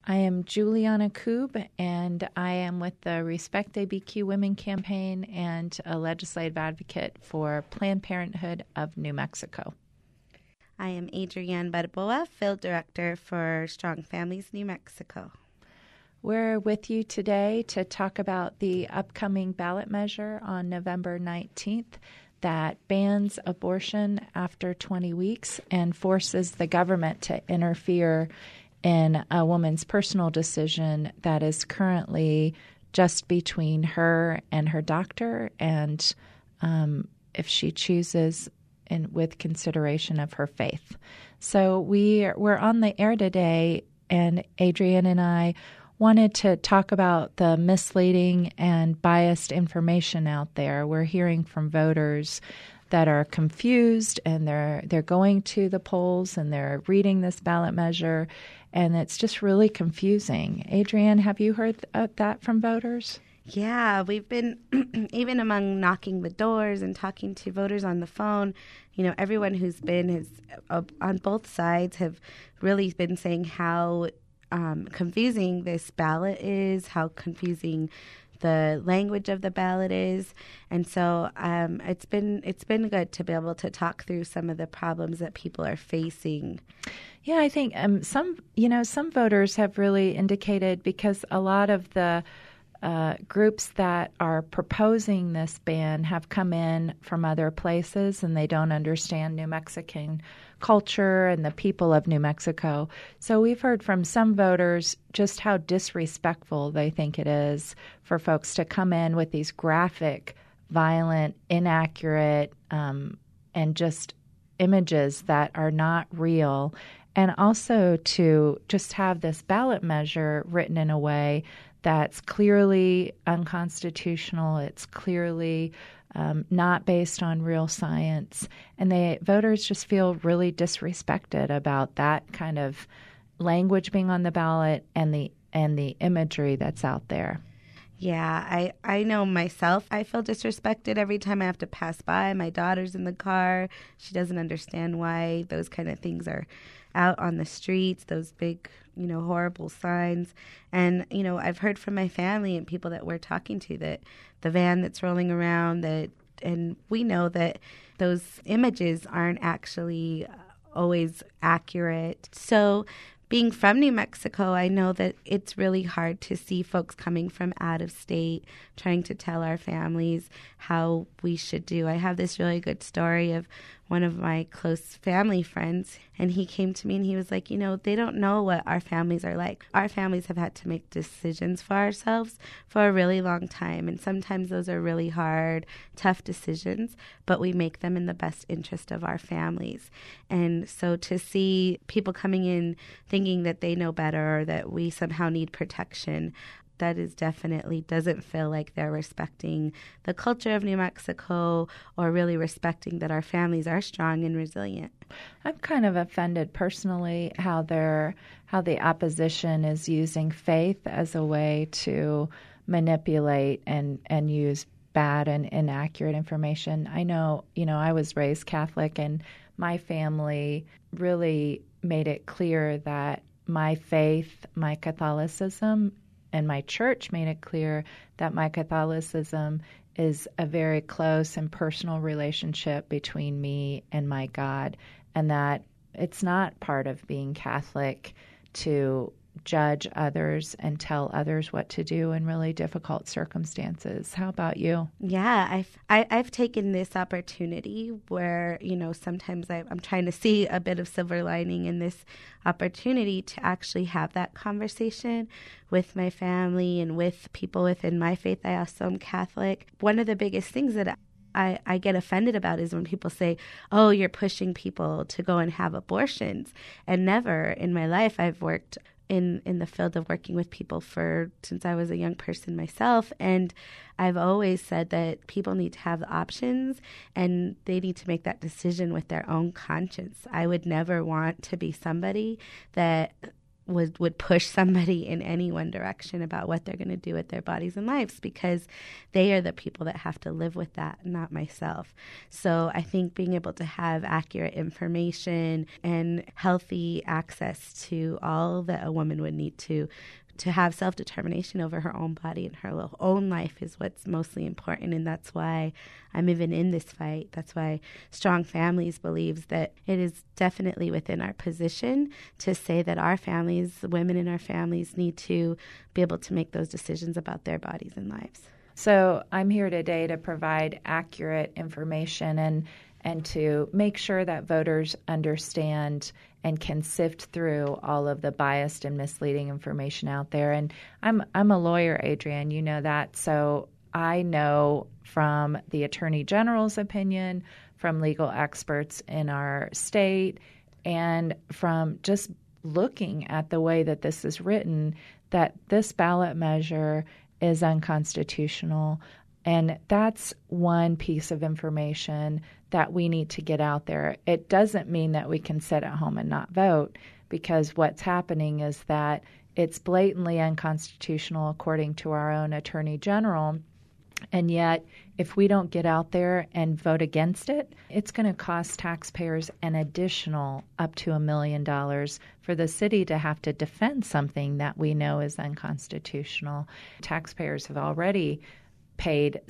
I am Juliana Koob, and I am with the Respect ABQ Women campaign and a legislative advocate for Planned Parenthood of New Mexico. I am Adrienne Barboa, Field Director for Strong Families New Mexico. We're with you today to talk about the upcoming ballot measure on November 19th that bans abortion after 20 weeks and forces the government to interfere in a woman's personal decision that is currently just between her and her doctor, and if she chooses, and with consideration of her faith. So we're on the air today, and Adrienne and I wanted to talk about the misleading and biased information out there. We're hearing from voters that are confused, and they're going to the polls and they're reading this ballot measure, and it's just really confusing. Adrienne, have you heard that from voters? Yeah, we've been, even among knocking the doors and talking to voters on the phone, everyone who's been on both sides have really been saying how confusing this ballot is, how confusing the language of the ballot is. And so it's been good to be able to talk through some of the problems that people are facing. Yeah, I think some voters have really indicated, because a lot of the groups that are proposing this ban have come in from other places, and they don't understand New Mexican culture and the people of New Mexico. So we've heard from some voters just how disrespectful they think it is for folks to come in with these graphic, violent, inaccurate, and just images that are not real, and also to just have this ballot measure written in a way that's clearly unconstitutional. It's clearly not based on real science. And the voters just feel really disrespected about that kind of language being on the ballot and the imagery that's out there. Yeah, I know myself. I feel disrespected every time I have to pass by. My daughter's in the car. She doesn't understand why those kind of things are out on the streets, those big, horrible signs. And, I've heard from my family and people that we're talking to that the van that's rolling around, and we know that those images aren't actually always accurate. So being from New Mexico, I know that it's really hard to see folks coming from out of state trying to tell our families how we should do. I have this really good story of one of my close family friends, and he came to me and he was like, they don't know what our families are like. Our families have had to make decisions for ourselves for a really long time, and sometimes those are really hard, tough decisions, but we make them in the best interest of our families. And so to see people coming in thinking that they know better or that we somehow need protection, that is definitely doesn't feel like they're respecting the culture of New Mexico or really respecting that our families are strong and resilient. I'm kind of offended personally how the opposition is using faith as a way to manipulate and use bad and inaccurate information. I know, I was raised Catholic, and my family really made it clear that my faith, my Catholicism, and my church made it clear that my Catholicism is a very close and personal relationship between me and my God, and that it's not part of being Catholic to judge others and tell others what to do in really difficult circumstances. How about you? Yeah, I've taken this opportunity where, sometimes I'm trying to see a bit of silver lining in this opportunity to actually have that conversation with my family and with people within my faith. I also am Catholic. One of the biggest things that I get offended about is when people say, oh, you're pushing people to go and have abortions. And never in my life I've worked in the field of working with people since I was a young person myself. And I've always said that people need to have the options and they need to make that decision with their own conscience. I would never want to be somebody that would push somebody in any one direction about what they're going to do with their bodies and lives, because they are the people that have to live with that, not myself. So I think being able to have accurate information and healthy access to all that a woman would need to have self-determination over her own body and her own life is what's mostly important. And that's why I'm even in this fight. That's why Strong Families believes that it is definitely within our position to say that our families, women in our families, need to be able to make those decisions about their bodies and lives. So I'm here today to provide accurate information and to make sure that voters understand and can sift through all of the biased and misleading information out there. And I'm a lawyer, Adrienne, you know that. So I know from the Attorney General's opinion, from legal experts in our state, and from just looking at the way that this is written, that this ballot measure is unconstitutional. And that's one piece of information that we need to get out there. It doesn't mean that we can sit at home and not vote, because what's happening is that it's blatantly unconstitutional according to our own Attorney General. And yet, if we don't get out there and vote against it, it's going to cost taxpayers an additional up to $1 million for the city to have to defend something that we know is unconstitutional. Taxpayers have already paid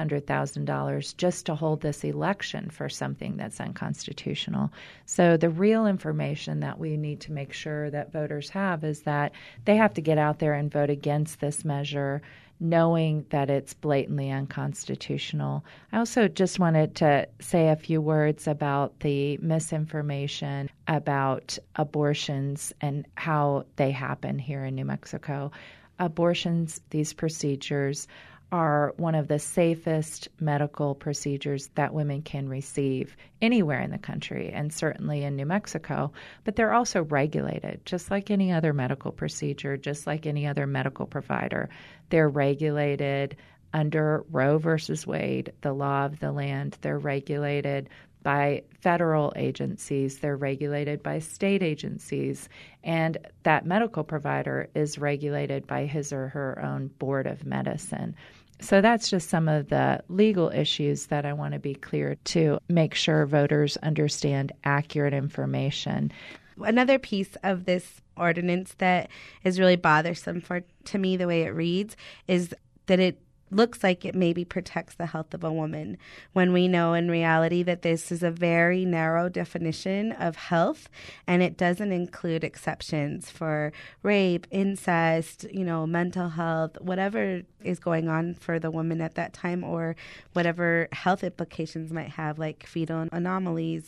$600,000 just to hold this election for something that's unconstitutional. So the real information that we need to make sure that voters have is that they have to get out there and vote against this measure, knowing that it's blatantly unconstitutional. I also just wanted to say a few words about the misinformation about abortions and how they happen here in New Mexico. Abortions, these procedures, are one of the safest medical procedures that women can receive anywhere in the country, and certainly in New Mexico. But they're also regulated, just like any other medical procedure, just like any other medical provider. They're regulated under Roe versus Wade, the law of the land. They're regulated by federal agencies. They're regulated by state agencies. And that medical provider is regulated by his or her own board of medicine. So that's just some of the legal issues that I want to be clear to make sure voters understand accurate information. Another piece of this ordinance that is really bothersome to me, the way it reads, is that it looks like it maybe protects the health of a woman, when we know in reality that this is a very narrow definition of health, and it doesn't include exceptions for rape, incest, mental health, whatever is going on for the woman at that time, or whatever health implications might have, like fetal anomalies,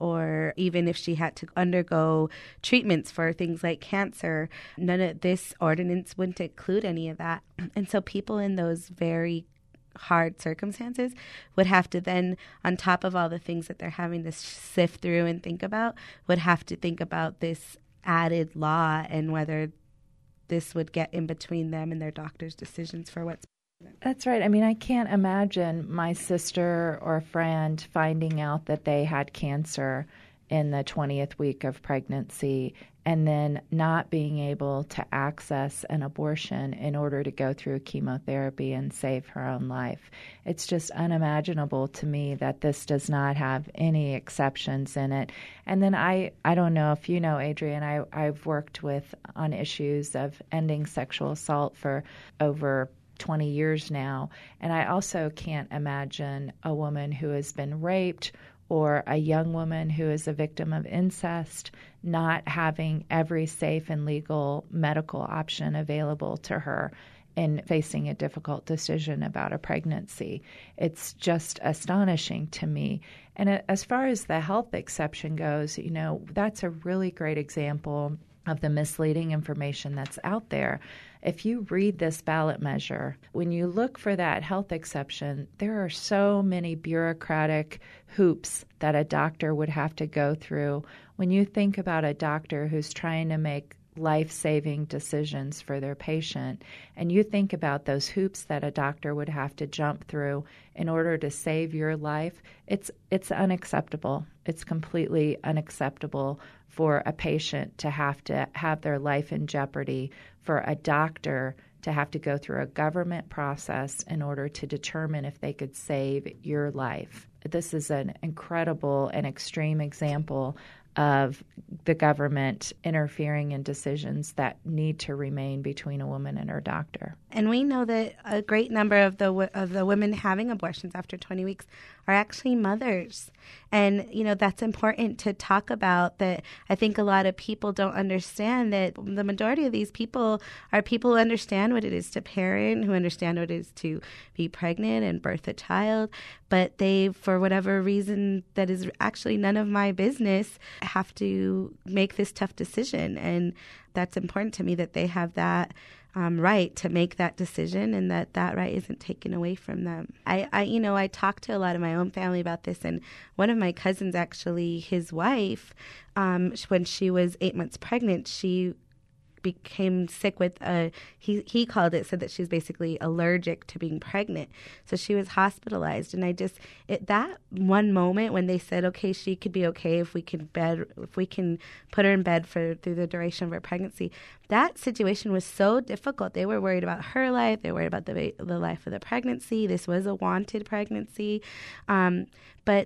or even if she had to undergo treatments for things like cancer. None of this ordinance wouldn't include any of that. And so people in those very hard circumstances would have to then, on top of all the things that they're having to sift through and think about, would have to think about this added law and whether this would get in between them and their doctor's decisions for what's. That's right. I mean, I can't imagine my sister or friend finding out that they had cancer in the 20th week of pregnancy and then not being able to access an abortion in order to go through chemotherapy and save her own life. It's just unimaginable to me that this does not have any exceptions in it. And then I don't know if you know, Adrienne, I've worked on issues of ending sexual assault for over 20 years now, and I also can't imagine a woman who has been raped or a young woman who is a victim of incest not having every safe and legal medical option available to her in facing a difficult decision about a pregnancy. It's just astonishing to me. And as far as the health exception goes, that's a really great example of the misleading information that's out there. If you read this ballot measure, when you look for that health exception, there are so many bureaucratic hoops that a doctor would have to go through. When you think about a doctor who's trying to make life-saving decisions for their patient. And you think about those hoops that a doctor would have to jump through in order to save your life. It's unacceptable. It's completely unacceptable for a patient to have their life in jeopardy, for a doctor to have to go through a government process in order to determine if they could save your life. This is an incredible and extreme example of the government interfering in decisions that need to remain between a woman and her doctor. And we know that a great number of the women having abortions after 20 weeks are actually mothers. And, that's important to talk about. That I think a lot of people don't understand that the majority of these people are people who understand what it is to parent, who understand what it is to be pregnant and birth a child. But they, for whatever reason that is actually none of my business, have to make this tough decision. And that's important to me that they have that right to make that decision, and that right isn't taken away from them. I talked to a lot of my own family about this, and one of my cousins, actually, his wife, when she was 8 months pregnant, she became sick with he called it, said that she was basically allergic to being pregnant. So she was hospitalized. And that one moment when they said, okay, she could be okay if we can put her in bed through the duration of her pregnancy, that situation was so difficult. They were worried about her life. They were worried about the life of the pregnancy. This was a wanted pregnancy. But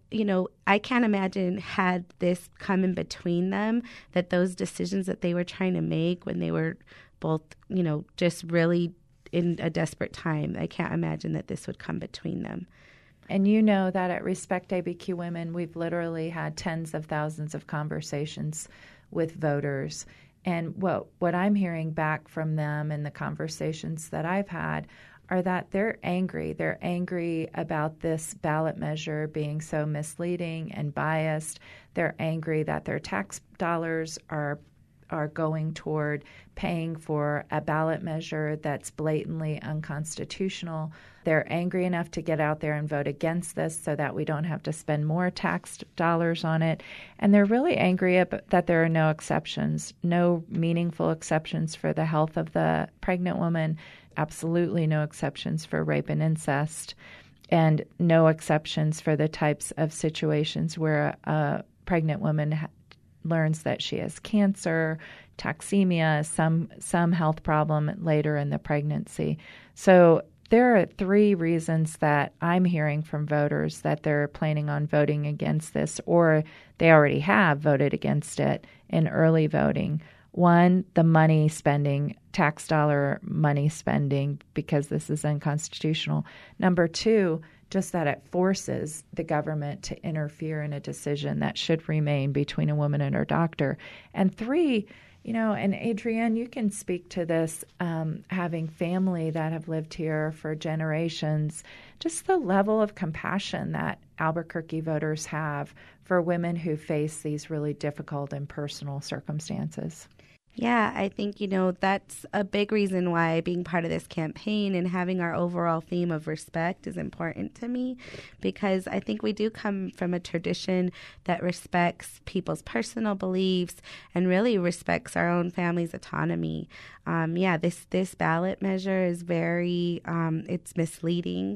I can't imagine, had this come in between them, that those decisions that they were trying to make when they were both, just really in a desperate time, I can't imagine that this would come between them. And you know that at Respect ABQ Women, we've literally had tens of thousands of conversations with voters. And what I'm hearing back from them in the conversations that I've had are that they're angry. They're angry about this ballot measure being so misleading and biased. They're angry that their tax dollars are going toward paying for a ballot measure that's blatantly unconstitutional. They're angry enough to get out there and vote against this so that we don't have to spend more tax dollars on it. And they're really angry that there are no exceptions, no meaningful exceptions for the health of the pregnant woman, absolutely no exceptions for rape and incest, and no exceptions for the types of situations where a pregnant woman learns that she has cancer, toxemia, some health problem later in the pregnancy. So there are 3 reasons that I'm hearing from voters that they're planning on voting against this, or they already have voted against it in early voting. 1, the money spending, tax dollar money spending, because this is unconstitutional. Number 2, just that it forces the government to interfere in a decision that should remain between a woman and her doctor. And 3, and Adrienne, you can speak to this, having family that have lived here for generations, just the level of compassion that Albuquerque voters have for women who face these really difficult and personal circumstances. Yeah, I think, that's a big reason why being part of this campaign and having our overall theme of respect is important to me, because I think we do come from a tradition that respects people's personal beliefs and really respects our own family's autonomy. This ballot measure is very, it's misleading.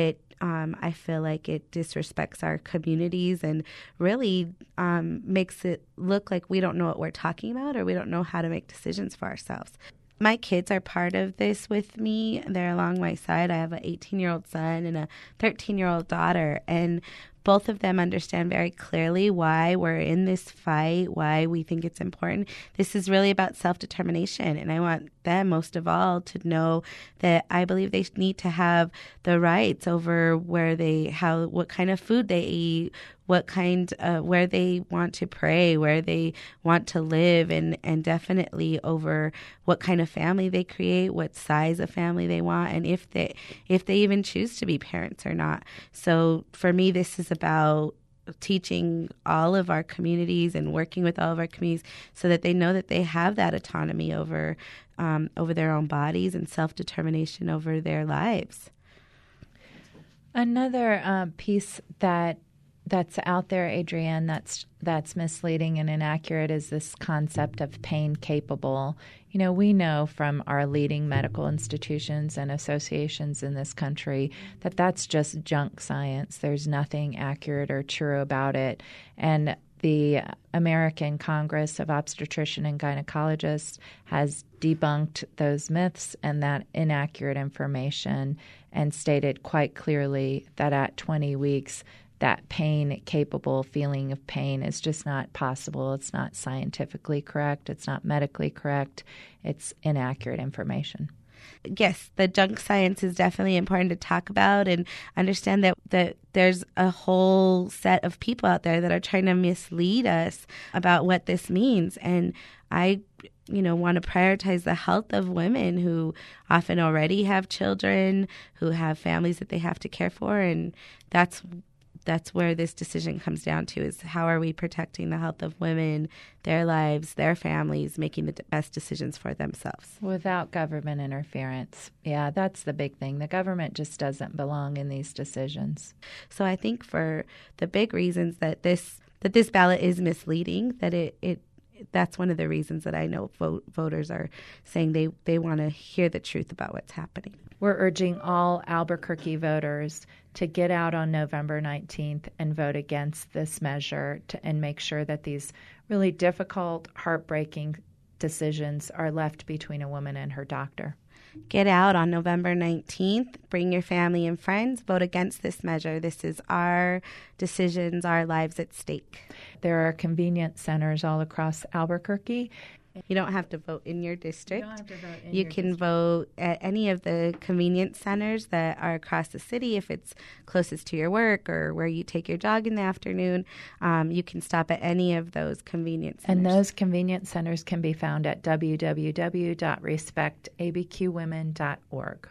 I feel like it disrespects our communities and really makes it look like we don't know what we're talking about, or we don't know how to make decisions for ourselves. My kids are part of this with me. They're along my side. I have an 18-year-old son and a 13-year-old daughter, and both of them understand very clearly why we're in this fight, why we think it's important. This is really about self-determination, and I want them, most of all, to know that I believe they need to have the rights over what kind of food they eat, where they want to pray, where they want to live, and definitely over what kind of family they create, what size of family they want, and if they even choose to be parents or not. So for me, this is about teaching all of our communities and working with all of our communities so that they know that they have that autonomy over their own bodies and self-determination over their lives. Another piece that that's out there, Adrienne, that's misleading and inaccurate is this concept of pain capable. We know from our leading medical institutions and associations in this country that that's just junk science. There's nothing accurate or true about it. And the American Congress of Obstetrician and Gynecologists has debunked those myths and that inaccurate information and stated quite clearly that at 20 weeks, that pain-capable feeling of pain is just not possible. It's not scientifically correct. It's not medically correct. It's inaccurate information. Yes, the junk science is definitely important to talk about and understand that there's a whole set of people out there that are trying to mislead us about what this means. And I want to prioritize the health of women who often already have children, who have families that they have to care for. And that's where this decision comes down to, is how are we protecting the health of women, their lives, their families, making the best decisions for themselves. Without government interference. Yeah, that's the big thing. The government just doesn't belong in these decisions. So I think for the big reasons that this ballot is misleading, that that's one of the reasons that I know voters are saying they want to hear the truth about what's happening. We're urging all Albuquerque voters to get out on November 19th and vote against this measure and make sure that these really difficult, heartbreaking decisions are left between a woman and her doctor. Get out on November 19th. Bring your family and friends. Vote against this measure. This is our decisions, our lives at stake. There are convenience centers all across Albuquerque. You don't have to vote in your district. You don't have to vote in You your can district. vote at any of the convenience centers that are across the city. If it's closest to your work or where you take your jog in the afternoon, you can stop at any of those convenience centers. And those convenience centers can be found at www.respectabqwomen.org.